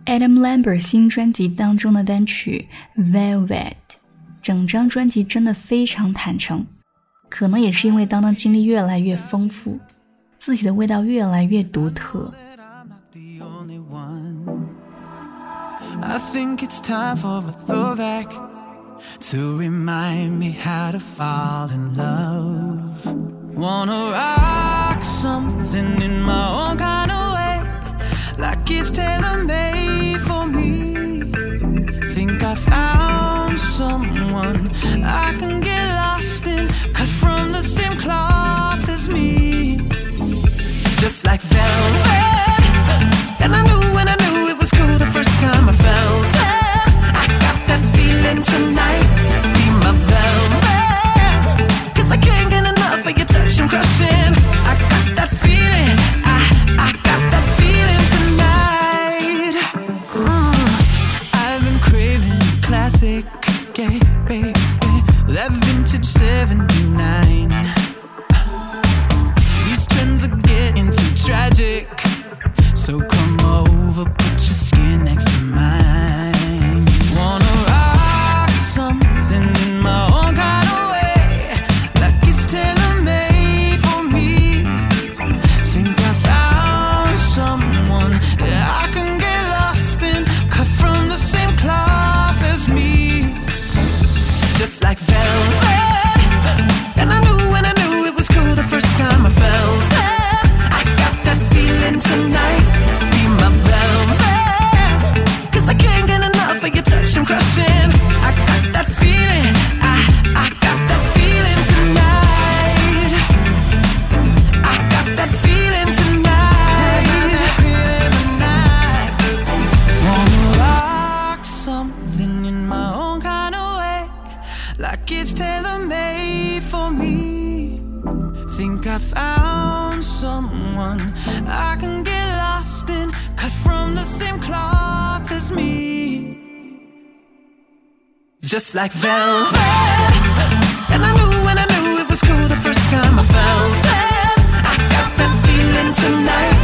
Adam Lambert 新专辑当中的单曲 Velvet， 整张专辑真的非常坦诚，可能也是因为当经历越来越丰富，自己的味道越来越独特。 I think it's time for a throwback to remind me how to fall in love. Wanna rock something in my own kind of way, like it's tailor-made for me. Think I found someone I can get lost in, cut from the same cloth as me. Just like velvet, and I knew when I knew it was cool the first time I felt it. I got that feeling tonight, be my velvet, 'cause I can't get enough of your touch and crushing. I got that feeling, I got that feeling tonight. I've been craving classic, gay baby, that vintage 79. These trends are getting too tragic, so come over, put your skin next to mine. Wanna rock something in my own kind of way, like it's tailor-made for me. Think I found someone that I can get lost in, cut from the same cloth as me. Just like velvet, and I knew when I knew it was cool the first time I felt it. I got that feeling tonight, be my velvet, 'cause I can't get enough of your touch and crushing. I got that feeling, I got that feeling tonight. I got that feeling tonight. Wanna rock something in my own kind of way, like it's tailor-made for me. Think I found someone I can get lost in, cut from the same cloth as me. Just like velvet, and I knew when I knew it was cool the first time I felt it. I got that feeling tonight,